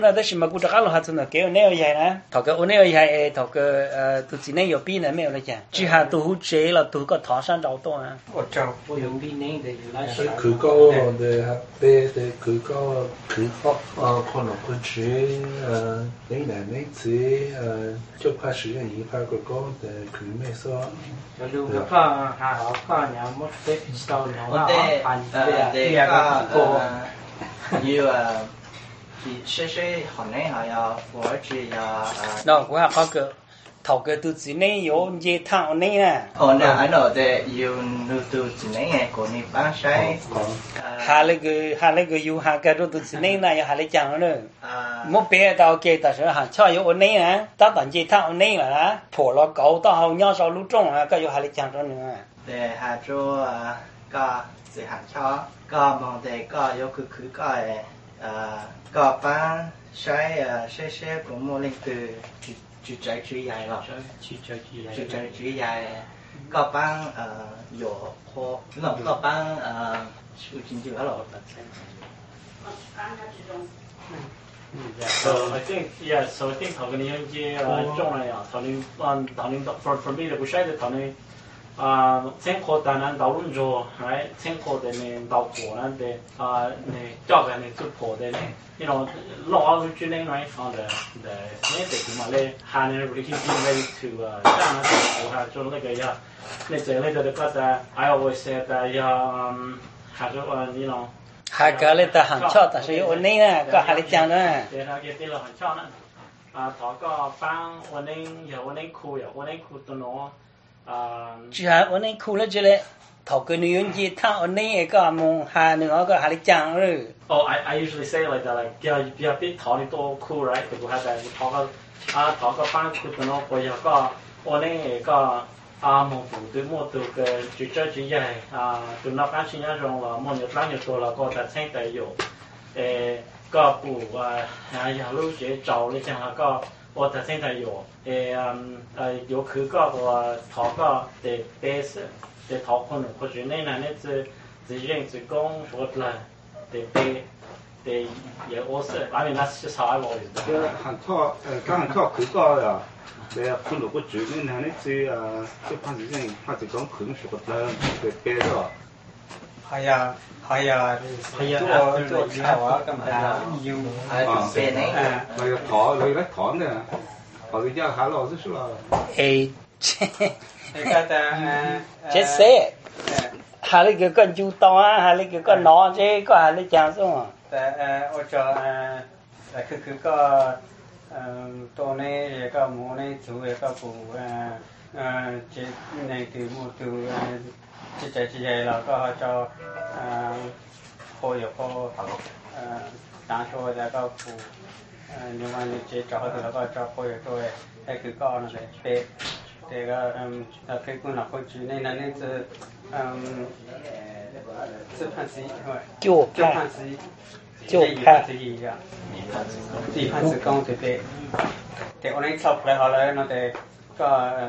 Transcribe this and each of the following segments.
那但是嘛，古这阿罗哈真的给我那样呢，头个我那样头个都只能有比呢没有了讲，只下都接了都个唐山找到啊。 我找我有比那的那是。 佢高的白的佢高佢好可能佢住你奶奶子就怕使用一块个高的佢没说。 就如果还好看，然后没得到那个盘子第二个锅。 như thì sẽ hôm nay họ ya của chị ya nó của họ có thầu cái từ chỉ này có gì thằng này nè hôm nay anh nói để yêu nữ từ chỉ này của mình bán sai hà lấy cái yêu hà cái từ chỉ này này hà lấy chẳng nữa một bé tao kể ta sẽ hà cho yêu này nè ta tận gì thằng này là phổ lo cậu tao hầu nhau sau lúc trông cái yêu hà lấy chẳng nữa để hà cho có sự hạn cho có mong để có yêu cứ có có bán sai sẽ cũng mua lên từ chú trái chú dài rồi chú trái chú dài có bán dầu khô không có bán chú chính chủ ở rồi. So I think thằng này những cái trong này thằng này for me là cũng sai thằng này 생코다는 나오는죠, right? 생코되는 나오고는 데 네 저가는 투포되네. You know, law of tuning right on the maybe Malay Han really being ready to done or have to like yeah. Let's say later the cut I always said that have to you know. Hai cái lên ta hàng cho ta sẽ ổn định nè, có hai cái chẳng nữa. Để nó cái tiền là hàng cho nè. Thọ có bang ổn định, giờ ổn định khu tụi nó. chỉ là ổn định khu là chỉ là thầu cái nữ gì thằng ổn định cái mong hà nữa cái hà lịch chẳng rồi. Oh, I usually say like that, like yeah, biết thọ đi to cool, right? Because have that thọ cái ban khu tụi nó bây giờ có ổn định cái mong phụ cái chủ trương chỉ vậy tụi nó phát sinh ra rồi là mong nhiều nhiều tuổi là có đặt sang tại dụng có phụ giờ lúc chỉ trâu lên chẳng là có我头先睇有，有去嗰個頭個的 base 的頭可能或者呢那自認自講說啦的 base 的也我是，反正那是啥來的。 個行拖剛拖佢個呀，你可能個主呢那呢只即係自認他就講佢說個啦的 base 咯。 係啊，做炒啊，咁啊要 bên ấy 那個糖，那個糖的，好像叫韓老師說了。 chết xe hà lấy cái chú to hà lấy cái nó chứ có hà lấy chẳng xong ở chỗ là cứ cóตัวนี้ก็หมูนี่จูก็ปูเจในคือหมูตัวใจเราก็จะโคอยู่โคต่างโชว์แล้วก็ปูในวันนี้เจจอดแล้วก็จะโคอยู่ด้วยไอ้คือก็นั่นแหละแต่ก็ถ้าคือคุณหลักคนจีนในนั้นนี่จะพันสี就พันสี就พันสีอ่ะสี่พันสีกองแต่วันนี้ชอบเลยเอาเลยนะแต่ก็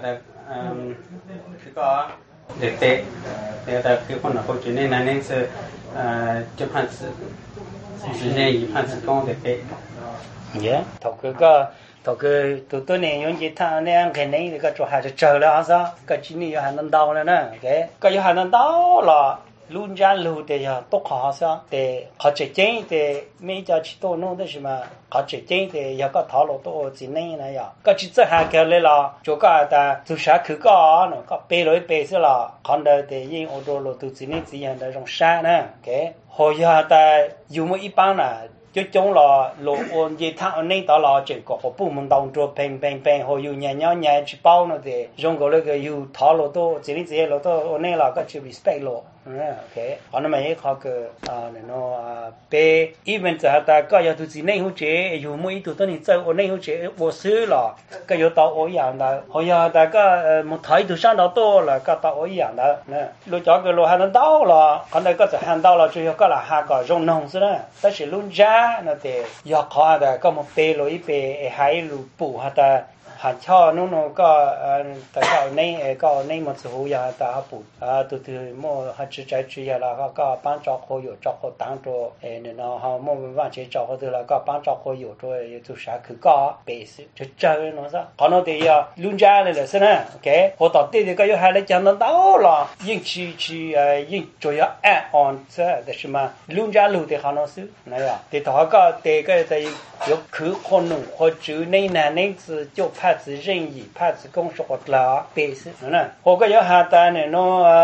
คือก็เด็กแต่คือคนหลักคนจีนในนั้นนี่จะพันสีจีนในพันสีกองเด็ก yeah thầu cái tụi này những gì thằng này cái này thì cái chỗ hai chờ là sao cái chuyện này hai năm đầu nữa nè cái hai năm đầu là luôn ra luôn để cho tốt khó sao để họ chỉ chơi để mấy cho chỉ tôi nói đấy mà họ chỉ chơi để cho có thảo luận tôi chỉ này này ya cái chỉ cho hai cái là chỗ cái ta tu sửa cứ có nó có bê lối bê sẽ là còn đời để những ô tô lô tu chỉ này chỉ là trong xa nè hồi giờ ta dùng một ít bán là chứ chúng là lộ ôn gì thằng này đó là chỉ có bộ môn đồng cho bèn hồi yêu nhà chỉ bao nó thì dùng cái yêu thảo lộ to chỉ lộ to ôn này là cái chữ respect lộ okay anh mấy họ cái nó bé even giờ ta có yêu tu chỉ này hỗ trợ yêu mỗi tu tôi này chơi ôn này hỗ trợ vô sư là cái yêu tao ôn dạng đó hồi giờ ta có một thời tu sang đó to là cái tao ôn dạng đó nè lúc cho cái lộ hàng đó là còn đây có thể hàng đó là chủ yếu cái là hai cái dùng nông sự đó但是论家那的要考的，个么背了一背，还路补哈的， hạt cho nó có tại cái này một số nhà ta phụ từ từ mua hạt trái chuối là có bán cho khốiอยู่cho khối tăng cho nên nó họ mua bán chế cho khối là có bán cho khốiอยู่rồi từ sáng cứ có base cho chơi nó sao còn nó thì luôn ra này là sao nè ok họ tập thì cái hai lấy chân nó đau là nhưng chỉ chủ yếu on thếแต่是嘛luôn ra luôn thì họ nó xứ này à thì họ có thì cái thì有可可能或者内男内子就怕子任意怕子公说了别是呢我个有下单呢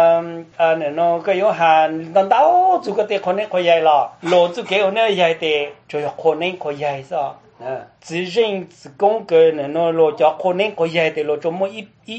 nó cái有下等到做个的可能可以了老子给我那也的就要可能可以是自任自公个nó lo cho可能可以的lo cho mỗi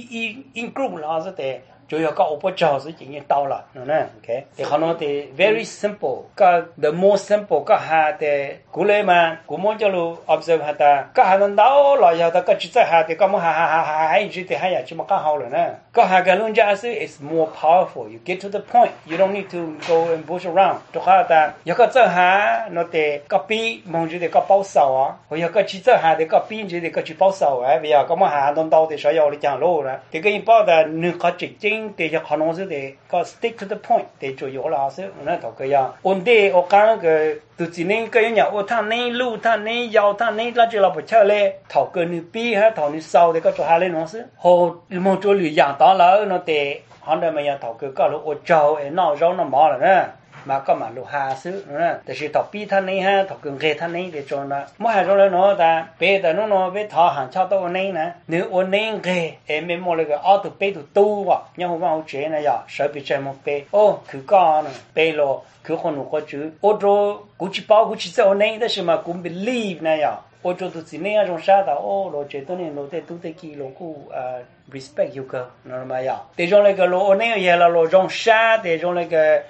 in group là是的主要個我不做是經驗到了，呢，OK， thì họ nói thì very simple， 個 the more simple 個下的古來嘛，古麼就路 observe 下的，個下能到了以後，個只在下的個麼下一直的下呀，就麼個好了呢，個下個論家是 is more powerful，you get to the point，you don't need to go and push around， 就下的，有個在下，那的個比望住的個保守啊，或有個只在下的個比住的個去保守啊，比如個麼下能到的所有的講路啦，這個一般的你可直接。để cho khán giả để có stick to the point để chủ yếu là sự nó thầu cái ya ổn định ở cái từ chỉ nên cái nhà ở thằng này lưu thằng này giàu thằng này là chỉ là phải chơi lên thầu cái nữ bi hay thầu nữ sau để có chỗ hai lên nó sự hồ một chỗ lười dạng đó là nó để hắn đây mà nhà thầu cái lúc ở trâu ở nào rau nó mỏ rồi nè mà có mà lục hà xứ nữa,แต่是thọ pi thân này ha, thọ cường ghê thân này để cho nó, mỗi hai rồi nó ta, bây giờ nó về thọ hàng cho tôi này nè, nếu ôn này ghê, em mới mua cái auto pay tụ tu à, nhưng hôm qua chuyện này giờ, sợ bị chạy một pay, ô, cứ có nè, pay lo, cứ không được có chữ, ô rồi, cũng chỉ bảo cũng chỉ cho này,但是嘛cũng believe này giờ, ô rồi tụi chị này trong xã đó, ô, rồi chuyện tôi này nó để tụi tôi kia lo cũng respect yêu cầu, nó mà giờ, để trong này cái lo này giờ là lo trong xã, để trong này cái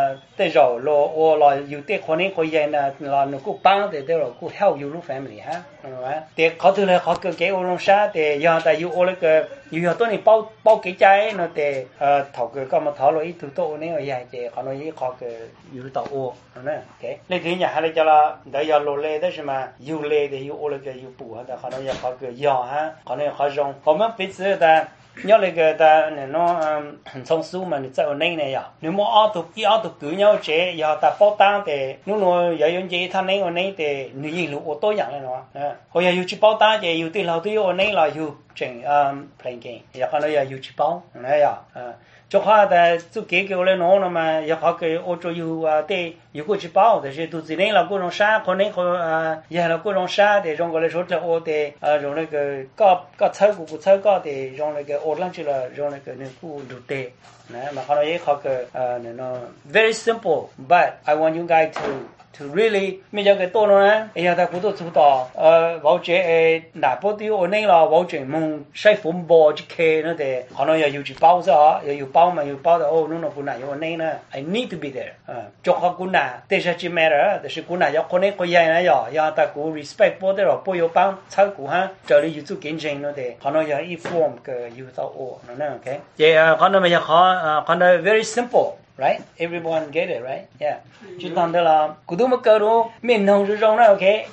để rồi lo ô là yêu để con này coi vậy là nó cũng帮để rồi cũng help you family ha, để họ từ là họ cái ô trong xã để giờ tại yêu ô cái yêu tôi này bao cái trái nó để thầu cái mà thầu rồi ít thứ tôi này vậy để họ nói họ cái yêu tàu ô, nó cái lấy cái nhà hay là cho là để giờ lo lệ đó mà yêu lệ để yêu ô cái yêu bù ha, họ nói họ cái giờ ha, họ nói họ dùng họ mới biết sự nhớ lại cái ta nó thông số mà nó chạy này à nếu mà auto cứ nhau chế giờ ta bao tăng thì nó giờ用chế thằng này ở này thì người gì lúc ô tô dạng này nó hồi giờ chỉ bao tăng thì yêu tiền lâu thì ở này là yêu chỉnh playing game giờ họ nói giờ yêu chỉ bao này à cho họ ta chú kế cái lên nó mà giờ họ cái ô tô yêu để yêu cái chỉ bao thì tụi chị này là cô trong xã con này giờ là cô trong xã thì trong cái số là ô thì trong này cái chơi của chơi có thì trong này cái ô lăng chỉ là trong này cái này cũng đủ tệ nè mà họ nói họ cái nó very simple but I want you guys to really bây giờ cái tôi nói giờ ta cũng tôi chủ tỏ bảo chế nạp bao tiêu ở đây là bảo chế mong sai phun bò chỉ kê nữa để họ nói giờ chỉ bao giờ giờ bao mà bao là nó cũng này ở đây nè I need to be there cho họ cũng là thế sẽ chỉ matter thế sẽ cũng là giờ con này có gì này giờ ta cũng respect bao rồi bao nhiêu bao sau cũng ha trở đi YouTube kinh doanh nữa để họ nói giờ inform cái YouTube nó nè ok vậy họ nói bây giờ họ nói very simple right? Everyone get it, right? Yeah. Chúng ta đó là, cụ tôi mà cơ đó, mình không sử dụng nó, ok?